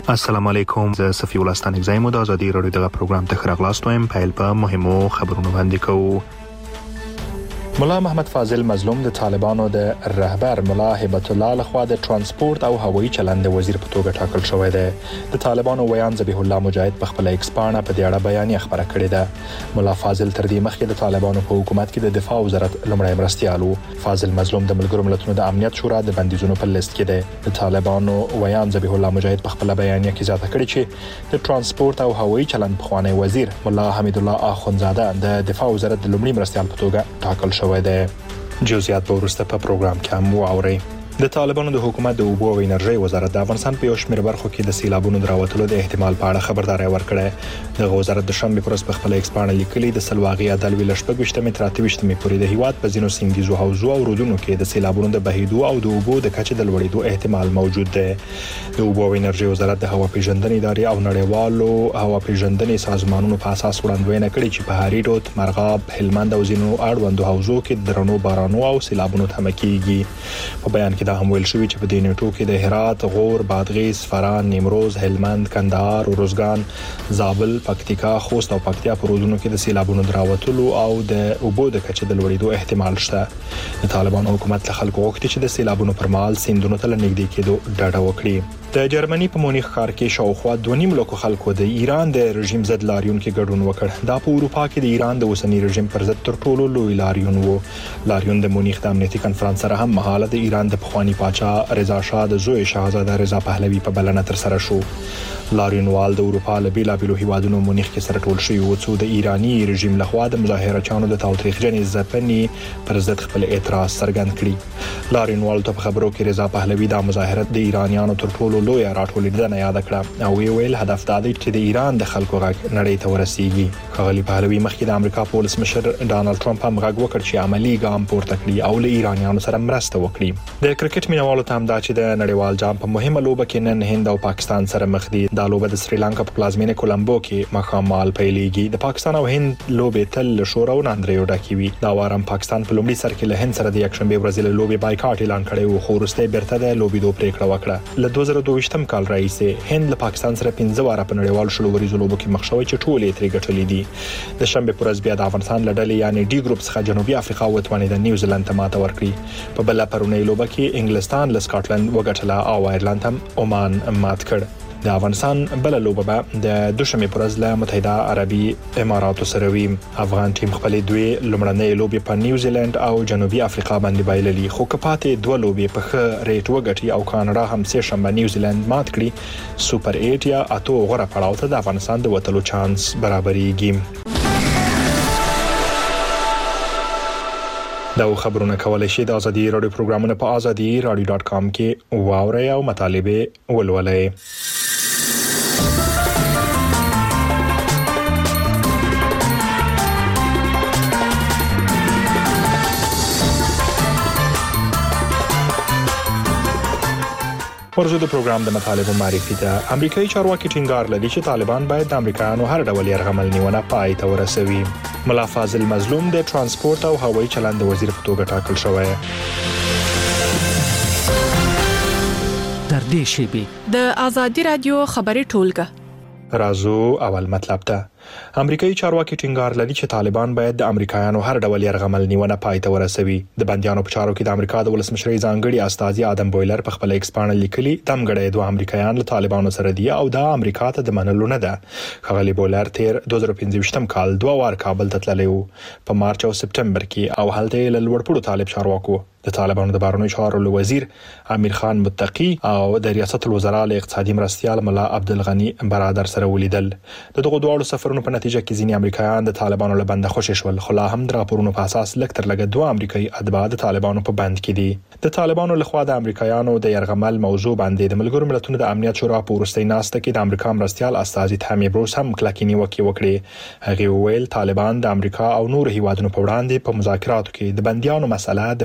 السلام علیکم، زه صفی الله ستانکزی مو د ازادي رادیو دغه پروګرام ته راغلاست وایم. پیل په مهمو خبرونو باندې کوو. ملا محمد فاضل مظلوم د طالبانو د رهبر ملا هبت الله لخوا د ترانسپورت او هوایي چلند وزیر په توګه ټاکل شوی دی. د طالبانو ویان ذبیح الله مجاهد په خپل ایکس پاڼه په دې اړه بیانیه خبره کړې ده. ملا فاضل تر دې مخکې د طالبانو په حکومت کې د دفاع وزارت لومړی مرستیال و. فاضل مظلوم د ملګرو ملتونو د امنیت شورا د بندیزونو په لیست کې دی. د طالبانو ویان ذبیح الله مجاهد په خپل بیانیه کې زیاته کړې چې د ترانسپورت او هوایي چلند پخوانی وزیر ملا حمید الله اخونزاده د دفاع وزارت د لومړي مرستیال په توګه ټاکل شوی دی. جزئیات به وروسته په پروګرام کې هم واورئ. د طالبانو د حکومت د اوبو او انرژي وزارت د افغانستان په یو شمېر برخو کې د سیلابونو دراوتلو د احتمال په اړه خبرداري ورکړه. د وزارت د شنبه پر ورځ په خپل ایکس پاڼه لیکلي د سلواغي عدل ویل شپږ متر پورې د هیواد په ځینو سیندیزو حوزو او رودونو کې د سیلابونو د بهیدو او د اوبو د کچې د لوړېدو احتمال موجود دی. د اوبو او انرژي وزارت د هوا پیژندنې ادارې او نړیوالو هوا پیژندنې سازمانونو په اساس وړاندوینه کړې چې په هاري رود، مرغاب، هلمند او ځینو اړوندو حوزو کې درنو بارانو او سیلابونو تمه کیږي. په بیان کې دا هم ویل شوی چې په دې نیټو کې د هرات، غور، بادغیس، فران، نیمروز، هلمند، کندهار، روزګان، زابل، پکتیکا، خوست او پکتیا په رودونو کې د سیلابونو دراوتلو او د اوبو د کچې د لوړېدو احتمال شته. د طالبان حکومت له خلکو غوښتي چې د سیلابونو پر مهال سیندونو ته نږدې کېدو ډاډه وکړي. د جرمني په مونیخ ښار کې شاوخوا 2.5 لکه خلکو د ایران د رژیم ضد لاریون کې ګډون وکړ. دا په اروپا کې د ایران د اوسنی رژیم پر ضد تر ټولو لوی لاریون و. لاریون د مونیخ د امنیتي کنفرانس سره هم مهاله د ایران د پخوانی پاچا رضا شاه د زوی شاهزاده رضا پهلوي په بلنه تر سره شو. لاریونوال د اروپا له بیلابیلو هیوادونو مونیخ کې سره ټول شوي وو څو د ایرانی رژیم لخوا د مظاهرچیانو د تاوتریخجنې ځپنې پر ضد خپل اعتراض څرګند کړي. لاریونوال ته په خبرو کې رضا پهلوي د مظاهرت د ایرانیانو تر ټولو لوی راټولېدنه یاد کړه او ویل هدف دا دی چې د ایران د خلکو غږ نړۍ ته ورسیږي. ښاغلي پهلوي مخکې د امریکا په ولسمشر ډانلډ ټرمپ هم غږ وکړ چې عملی ګام پورته کړي او له ایرانیانو سره مرسته وکړي. د کرکټ مینوالو ته هم دا چې د نړیوال جام په مهمه لوبه کې نن هند او پاکستان سره مخ دي. دا لوبه د سریلانکا په پلازمینه کولمبو کې مخامال پیلېږي. د پاکستان او هند لوبې تل له شور او ناندریو ډکې وي. دا وارم پاکستان په لومړي سر کې له هند سره د یکشنبه ورځې له لوبې بایکاټ اعلان کړی و خو وروسته بیرته د لوبې دوه پریکړه وکړه. له 2022 کال راهیسې هند له پاکستان سره 15 واره په نړیوال شلو ورځو لوبو کې مخ شوی چې ټول یې ترې ګټلې دي. د شنبه پر ورځ بیا د افغانستان لړلې یعنی ډي ګروپ څخه جنوبي افریقا وتوانې د نیوزیلند ته ماته ورکړي. په بل پرونی لوبه کې انګلستان له سکاټلند وګټله او آیرلند هم عمان مات کړ. د افغانستان بل لوبه به د دوشنبه پر ورځ له متحده عربي اماراتو سره وي. افغان ټیم خپل دوی لومړنۍ لوبې په نیوزیلند او جنوبي افریقا باندې بایللې خو کپاتې دوه لوبې په ښه ریټ وګټي او کاناډا هم سه شنبه نیوزیلند مات کړي. سوپر 8 یا اتو غوړه پړاو ته د افغانستان د وټلو چانس برابرېږي. دا خبرونه کولای شي د ازادي رادیو پروګرامونه په azadi.radio.com کې واورئ او مطالبه ولولئ. ورزو د پروګرام د مطالبه معرفي ته امریکایي چارواکي ټینګار لري چې طالبان باید د امریکایانو هر ډول یرغمل نیونه پای ته ورسوي. ملا فاضل مظلوم د ترانسپورت او هوایي چلند وزیر په توګه ټاکل شوی. در دې شیبي د ازادي رادیو خبري ټولګه رازو اول مطلب ته امریکایي چارواکي ټینګار لري چې طالبان باید د امریکایانو هر ډول یرغمل نیونه پای ته ورسوي. د بندیانو په چارو کې د امریکا د ولسمشرۍ ځانګړي استازي آدم بویلر په خپل ایکس پاڼه لیکلي دمګړی دوه امریکایان له طالبانو سره دي او دا امریکا ته د منلو نه ده. ښاغلي بویلر تیر 2015 کال دوه وار کابل ته تللی و په مارچ او سپټمبر کې او هلته له لوړپوړو طالب چارواکو د طالبانو د بهرنیو چارو وزیر امیر خان متقی او د ریاست الوزرا له اقتصادي مرستیال ملا عبدالغنی برادر سره ولیدل. دغه دوه سفرونو په نتیجه کې ځینې امریکایان د طالبانو له بنده خوشی شول خو لا هم د راپورونو په اساس لږ تر لږه دوه امریکایي اتباع د طالبانو په بند کې دي. د طالبانو لخوا د امریکایانو د يرغمل موضوع باندې د ملګرو ملتونو د امنیت شورا په وروستۍ ناسته کې د امریکا مرستیال استازي تامي بروس هم کلکې نیوکې وکړې. هغه ویل طالبان د امریکا او نور هیوادونو په وړاندې په مذاکراتو کې د بندیانو مسله د فشار د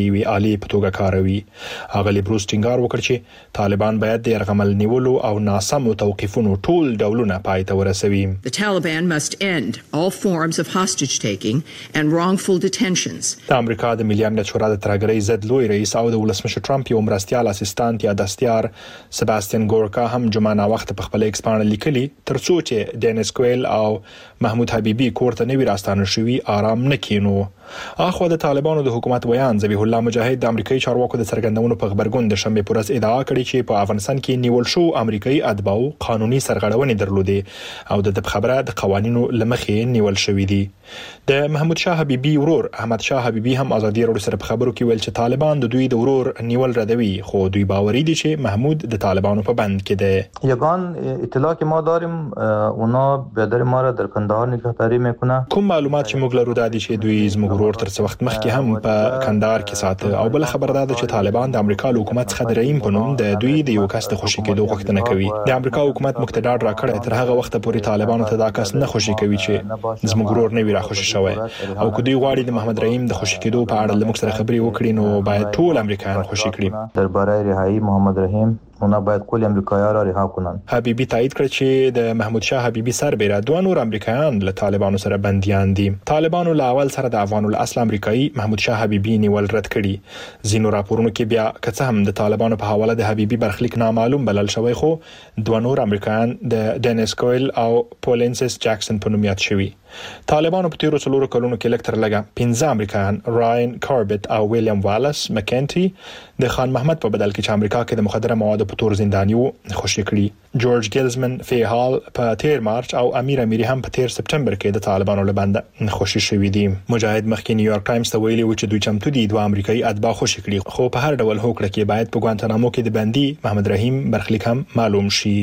د یوې آلې په توګه کاروي. اغلې بروس ټینګار وکړ چې طالبان باید د یرغمل نیولو او ناسمو توقیفونو ټول ډولونه پای ته ورسوي. The Taliban must end all forms of hostage taking and wrongful detentions. د امریکا د ملي امنیت شورا د ترګرۍ ضد لوی رئیس او د ولسمشر ټرمپ یو مرستیال اسسټانټ یا دستیار سباستین ګورکا هم جمعه نا وخت په خپل ایکس باندې لیکلي ترڅو چې ډینیس کویل او محمود حبیبي کورته نوی راستانه شوی آرام نکینو. اخو د طالبانو د حکومت ویان ذبیح الله مجاهد د امریکایي چارواکو د څرګندونو په خبرګون د شنبه پر ورځ ادعا کړې چې په افغانستان کې نیول شو امریکایي اتباع قانوني سرغړونې درلودې او د خبره د قوانینو لمخې نیول شوې دي. د محمود شاه حبیبي ورور احمد شاه حبیبی هم ازادي راډیو سره په خبرو کې ویل چې طالبان د دوی د ورور نیول ردوي خو دوی باوري دي چې محمود د طالبانو په بند کې دی. یگان اطلاع که ما داریم اونا بیادر ما را در کندهار نگهداری میکنه. کوم معلومات چې موږ لرو دا دي چې دوی زموږ ورور تر څه وخت مخکې هم په کندهار کې ساته او بل خبر دا ده چې طالبان د امریکا حکومت څخه د رئیم په نوم د دوی د یو کس د خوشی کېدو غوښتنه کوي. د امریکا حکومت مقتدر راکړی تر هغه وخت پورې طالبانو ته دا کس نه خوشی کوي چې زموږ ورور نه وي راخوشي شوی او که دوی غواړي د محمد رحیم د خوشی کېدو په اړه لمک سره خبري وکړي نو باید ټول امریکایان خوشی کړي. درباره رهایی محمد رحیم اونا باید کل امریکایان را رها کنن. حبیبی تایید کړ چې د محمود شاه حبیبی سربېره دوه نور امریکایان له طالبانو سره بنديان دي. طالبانو له اول سره د افغان الاصل امریکایي محمود شاه حبیبی نیول رد کړي. زینو راپورونو کې بیا که څه هم د طالبانو په حواله د حبیبی برخلیک نامعلوم بلل شوی خو دوه نور امریکایان د ډینیس کویل او پولینسس جکسن په نوم یاد شوی. طالبانو په تیرو څلورو کلونو کې لکتر لګا 15 امریکایان راین کاربت او ویلیام والاس مکینټي د خان محمد په بدل کې چې امریکا کې د مخدره موادو په تور زندانیو خوشی کړي. جورج ګیلزمن فیهال په 13 مارچ او امیر امیری هم په 13 سپټمبر کې د طالبانو له بند خوشی شوی دي. مجاهد مخکې نیویارک ټایمز ته ویلي و چې دوی چمتو دي دوه امریکایي اتباع خوشی کړي خو په هر ډول هوکړه کې باید په ګوانتانامو کې د بندي محمد رحیم برخلیک هم معلوم شي.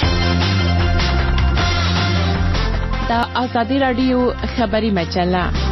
د آزادی رادیو خبری مجله.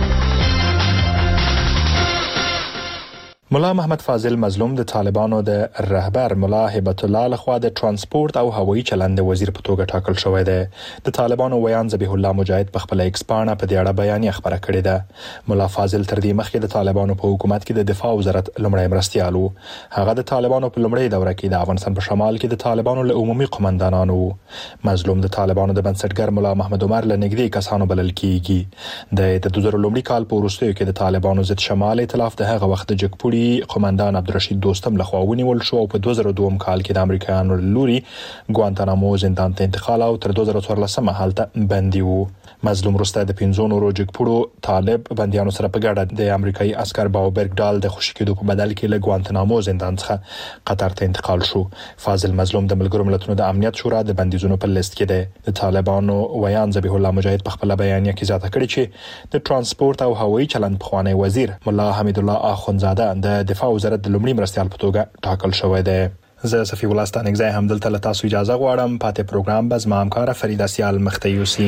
ملا محمد فاضل مظلوم د طالبانو د رهبر ملا هبت الله لخوا د ترانسپورت او هوایي چلند وزیر په توګه ټاکل شوی دی. د طالبانو ویان ذبیح الله مجاهد په خپل ایکس باندې په دې اړه بیانیه خبره کړې ده. ملا فاضل تر دې مخکې د طالبانو په حکومت کې د دفاع وزارت لمړی مرستیال وو. هغه د طالبانو په لمړی دوره کې د افغانستان په شمال کې د طالبانو له عمومي قومندانانو وو. مظلوم د طالبانو د بنسټګر ملا محمد عمر له نږدې کسانو بلل کیږي. د 2000 کال په وروستیو کې د طالبانو ضد شمال ائتلاف د هغه وخت د جګپوړي قومندان عبدالرشید دوستم لخوا ونیول شو او په 2002 کال کې د امریکایانو لوري ګوانتانامو زندان ته انتقال او تر 2014 هلته بندي وو. مظلوم رسته د 15 نورو جګپوړو طالب بنديانو سره په ګډه د امریکایي عسكر باوبرګ ډال د خوشی کېدو په بدل کې له ګوانتانامو زندان څخه قطر ته انتقال شو. فاضل مظلوم د ملګرو ملتونو د امنیت شورا د بندیزونو په لیست کې دی. د طالبانو ویان ذبیح الله مجاهد په خپل بیانیه کې زیاته کړې چې د ترانسپورت او هوایي چلند پخوانی وزیر ملا حمید الله اخونزاده د دفاع وزارت د لومړي مرستیال په توګه ټاکل شوی دی. زه صفی الله ستانګزای هم دلته له تاسو اجازه غواړم. پاتې پروګرام به زما همکار فریده سیال مختیوسی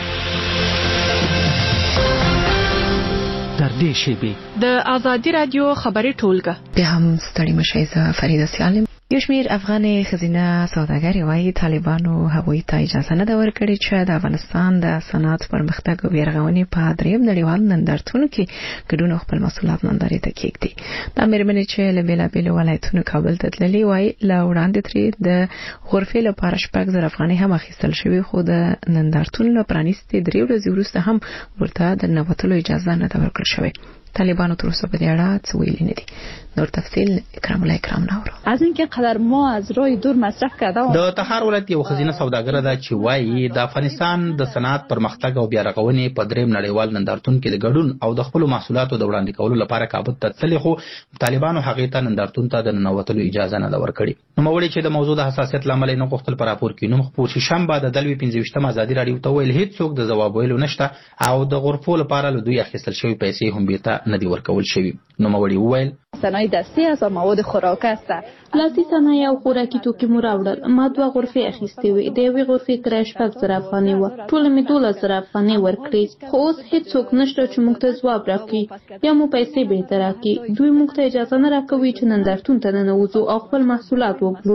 در دې شیبې د آزادی رادیو خبری ټولګه به هم ستړي مشي. زه فریده سیال. یو شمیر افغان ښځینه سوداګر وايي طالبانو هغوی ته اجازه نه ورکړي چې د افغانستان د صنعت پرمختګ او بیرغونې په دریم نړیوال نندارتون کې ګډون خپل مسؤلیت نندارې ته کېږدي. د مېرمنې چې له بیلابېلو ولایتونو کابل ته تللې وايي له وړاندې ترې د غرفې لپاره 6,000 افغانۍ هم اخیستل شوې خو د نندارتون له پرانیستې 3 ورځې وروسته هم ورته د ننوتلو اجازه نه ورکړل شوې. طالبانو تر اوسه په دې اړه څه ویلي نه دي. نور تفصیل اکرام نورو. از اینکه قدر ما از راه دور مصرف کرده. د تخار ولایت یو خزینه سوداګر ده چې وایي د افغانستان د صنعت پرمختګ او بیارغونې په دریم نړیوال نندارتون کې د ګډون او د خپل محصولاتو د وړاندې کولو لپاره کابل ته تللی خو طالبانو هغه ته نندارتون ته د ننوتلو اجازه نه ورکړي. نو موري چې د موضوع د حساسیت لامل نه غوښتل پر راپور کې نو خپور شنبه د دلوي 15 آزادي رادیو ته ویل هیڅ څوک د جواب ویلو نشته او د غرفو لپاره له دوی اخیستل شوی پیسې هم بیرته نه دی ورکول شوی. نو موري ویل صنایع دستی از مواد خوراک است. لاسي صنایع او خوراکي توکي مو راوړل. ما 2 غرفې اخیستې وې. د یوې غرفې کرایه 6,000 افغانۍ وه. ټول مې 12,000 افغانۍ ورکړې. خو اوس هیڅوک نشته چې موږ ته ځواب راکړي یا مو پیسې بېرته راکړي. دوی موږ ته اجازه نه راکوي چې نندارتون ته ننوځو او خپل محصولات وپلورو.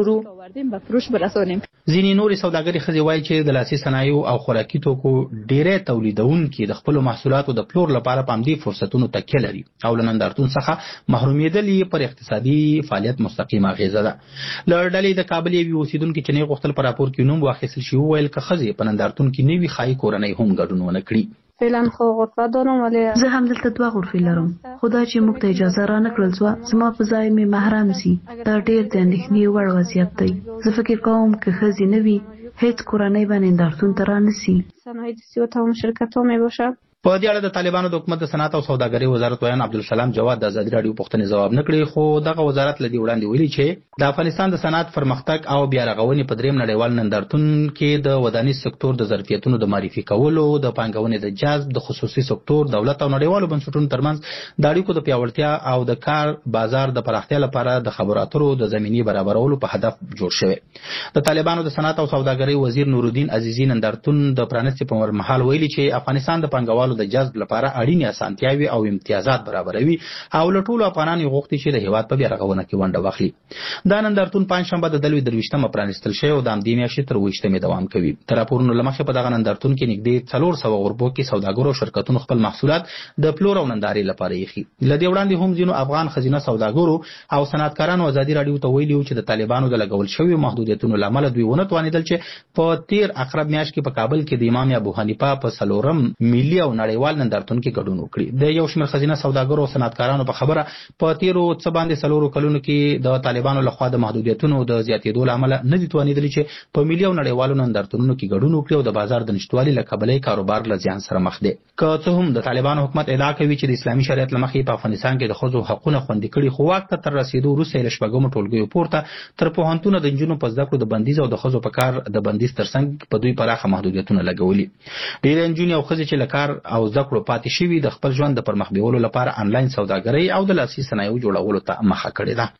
بردیم به فروش برسانیم. ځینې نورې سوداګرې ښځې وایي چې د لاسي صنایعو او خوراکي توکو ډېری تولیدونکي د خپلو محصولاتو د پلور لپاره په همدې فرصتونو تکیه لري او له نندارتون څخه محرومیدل یې پر اقتصادي فعالیت مستقیمه اغېزه ده. له ډلې د کابل یوې اوسیدونکي چې نه غوښتل په راپور کې نوم واخیستل شي وویل که ښځې په نندارتون کې نه وي ښایي کورنۍ هم ګډون ونه کړي. فعلا خو غرفه دارم ولی زه هم دلته 2 غرفې لرم. خدا چې موږ ته اجازه را نه کړل زما په ځای مې محرم سي. دا ډېر د اندېښنې وړ وضعیت دی. زه فکر کوم که ښځې نه وي هیڅ کورنۍ به نندارتون ته رانسي. صنایع دستي و تمام شرکت‌ها می باشد. په دې اړه د طالبانو د حکومت د صنعت او سوداګرۍ وزارت ویان عبدالسلام جواد د ازادي راډیو پوښتنې ځواب نه کړی، خو دغه وزارت لدی وړاندې ویلي چې د افغانستان د صنعت پرمختګ او بیا رغونې په دریم نړیوال نندارتون کې د ودانیز سکتور د ظرفیتونو د معرفي کولو، د پانګونې د جذب، د خصوصي سکتور، دولت او نړیوالو بنسټونو ترمنځ د اړیکو د پیاوړتیا او د کار بازار د پراختیا لپاره د خبرو اترو د زمینې برابرولو په هدف جوړ شوی. د طالبانو د صنعت او سوداګرۍ وزیر نورالدین عزیزی نندارتون د پرانستې په مهال ویلي چې افغانستان د پانګوالو د جذب لپاره اړینې اسانتیاوي او امتیازات برابروي او له ټولو افغانانو غوښتي چې د هیواد په بیا رغونه کې ونډه واخلي. دا نندارتون پنځشنبه د دلوي 23مه پرانستل شوی او د همدې میاشتې تر 28مې دوام کوي. تر راپورونو له مخې په دغه نندارتون کې نږدې 400 غربو کې سوداګرو او شرکتونو خپل محصولات د پلور او نندارې لپاره یخي. لدې وړاندې هم ځینو افغان خزینه سوداګرو او صنعتکارانو ازادي راډیو ته ویلي چې د طالبانو د لګول شوی محدودیتونو لامل دوی ونه توانیدل چې په تیر اقرب میاشت کې په کابل کې د امام ابو حنیفه په 4م ملي او نړیوال نندارتون کې ګډون وکړي. د یو شمېر خزینه سوداګرو او صنعتکارانو په خبره په تیرو څه باندې 4 کلونو کې د طالبانو لخوا د محدودیتونو د زیاتېدو له امله نه دي توانیدلي چې په ملي او نړیوالو نندارتونونو کې ګډون وکړي او د بازار د نشتوالي له کبله کاروبار له زیان سره مخ دي. که څه هم د طالبانو حکومت ادعا کوي چې د اسلامي شریعت له مخې په افغانستان کې د ښځو حقونه خوندي کړي، خو واک ته تر رسیدو وروسته له شپږمو ټولګیو پورته تر پوهنتونه د نجونو په زده کړو د بندیز او د ښځو په کار د بندیز ترڅنګ په دوی پراخه محدودیتونه لګولي. ډېرې نجونې او ښځې چې له کار او زده کړو پاتې شوي د خپل ژوند د پرمخ بیولو لپاره آنلاین سوداګرۍ او د لاسي صنایعو جوړولو ته مخه کړې ده.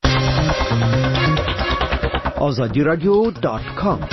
azadiradio.com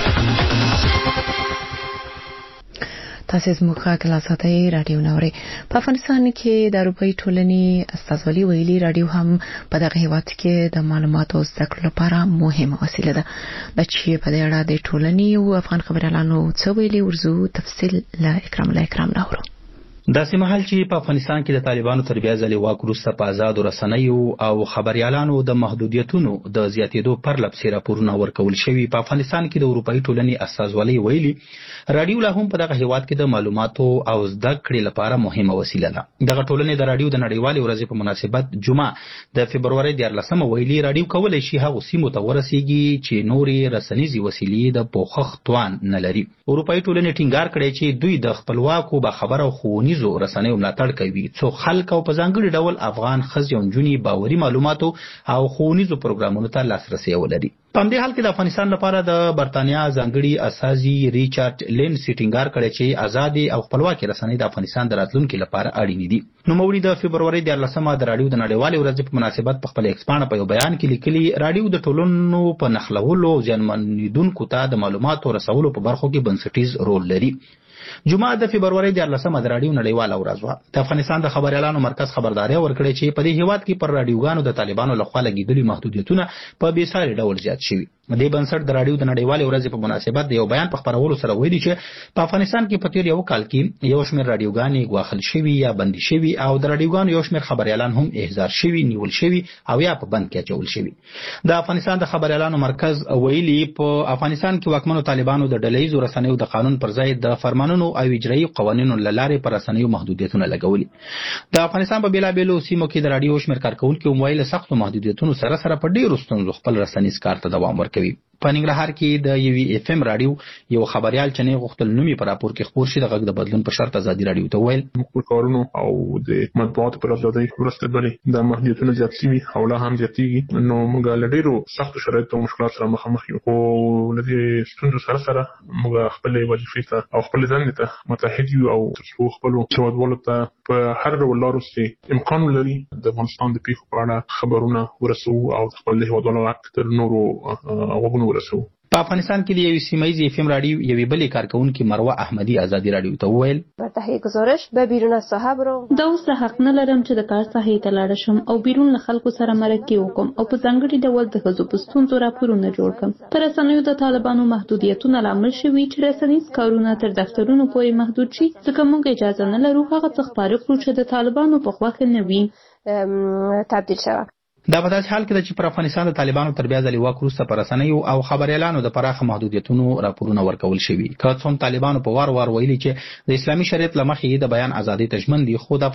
تاسو زموږ خاطر ساتي رادیو نوري په افغانستان کې د اروپאי ټولنې استازولي ویلي رادیو هم په دغه هیواد کې د معلوماتو زده کړې لپاره مهمه وسیله ده. د چې په دې اړه د ټولنې او افغان خبريالانو څه ویلي ورزو تفصیل لا اکرام نورو. داسې مهال چې په افغانستان کې د طالبانو تر بیا ځلې واک وروسته په آزادو رسنیو او خبريالانو د محدودیتونو د زیاتېدو پرلپسې راپورونه ورکول شوي، په افغانستان کې د اروپאי ټولنې استازولۍ ویلي رادیو لا هم په دغه هیواد کې د معلوماتو او زده کړې لپاره مهمه وسیله ده. دغه ټولنې د رادیو د نړیوالې ورځې په مناسبت جمعه د فبرवरी 14 ویلي رادیو کولای شي هغه سیمو ته ورسیږي چې نورې رسنیزي وسیلې د پوښښ توان نه لري. اروپאי ټولنې ټینګار کړی چې دوی د خپلواکو باخبره او ښوونیزو رسنیو ملاتړ کوي، څو خلک او په ځانګړي ډول افغان ښځې او نجونې باوري معلوماتو او ښوونیزو پروګرامونو ته لاسرسی ولري. په همدې حال کې د افغانستان لپاره د برتانیا ځانګړي استازي ریچارډ لینډ ټینګار کړی چې آزادې او خپلواکې رسنۍ د افغانستان د راتلونکي لپاره اړینې دي. نوموړي د فبرवरी 14 د رادیو د نړیوالې ورځې په مناسبت په خپل ایکس پاڼه په یو بیان کې لیکلي رادیو د ټولنو په نښلولو او زیانمنېدونکو ته د معلوماتو رسولو په برخو کې بنسټیز رول لري. جمعه د فبرवरी 14 د رادیو نړیواله ورځ وه. د افغانستان د خبريالانو مرکز خبرداري ورکړې چې په دې هیواد کې پر رادیوګانو د طالبانو لخوا لګیدلي محدودیتونه په بېساري ډول زیات شوي. دې بنسټ د رادیو د نړیوالې ورځې په مناسبت د یو بیان په خبرولو سره ویلي چې په افغانستان کې په تیر یو کال کې یو شمېر رادیوګانې ګواښل شوي یا بندي شوي او د رادیوګانو یو شمېر خبريالان هم احضار شوي، نیول شوي او یا په بند کې اچول شوي. د افغانستان د خبريالانو مرکز ویلي په افغانستان کې واکمنو طالبانو د ډلهیزو رسنیو د قانون پر ځای د فرمانونو او اجرایي قوانینو له لارې پر رسنیو محدودیتونه لګولي. د افغانستان په بیلابېلو سیمو کې د رادیو شمېر کارکونکو موبایل سختو محدودیتونو سره په ډېرو ستونزو خپل رسنیز کار ته دوام ورکوي. په ننګرهار کې د یوې اف ام رادیو یو خبريال چې نه غوښتل نومي په راپور کې خبر شي د غږ د بدلون په شرط ازادي رادیو ته ویل موږ کارونو او د مطبوعاتو پر ازادۍ ورسته بلې د محدودیتونو زیات شوي او لا هم زیاتېږي، نو موږ له ډېرو سختو شرایطو او مشکلاتو سره مخامخ یو، خو له دې ستونزو سره موږ خپلې وظیفې ته او خپلې دندې ته متحد یو او تر څو خپلو هېوادوالو ته په هر ډول لارو چې امکان ولري د افغانستان د پیښو په اړه خبرونه ورسوو او خپل هېوادوالو حق تر نورو غوږونو ورسوو. په افغانستان کې د یو سیمایي FM رادیو یوې بلې کارکونکو مروه احمدي ازادي رادیو ته وویل تهیه گزارش به بیرون از ساحه برم. دا اوس حق نه لرم چې د کار ساحې ته لاړ شم او بیرون له خلکو سره مرکه وکم او په ځانګړي ډول د ښځو په ستونزو راپورونه جوړ کړم. پر رسنیو د طالبانو محدودیتونه لامل شوي چې رسنیز کارونه تر دفترونو پورې محدود شي، ځکه موږ اجازه نه لرو هغه څه خپاره کړو چې د طالبانو په خوښه نه وي. تبدیل شوه. دا په داسې حال کې ده چې پر افغانستان د طالبانو تر بیا ځلې واک وروسته پر رسنیو او خبریالانو د پراخه محدودیتونو راپورونه ورکول شوي. که څوم طالبانو په وار ویلي چې د اسلامي شریعت له مخې د بیان ازادي ته ژمن دي، خو د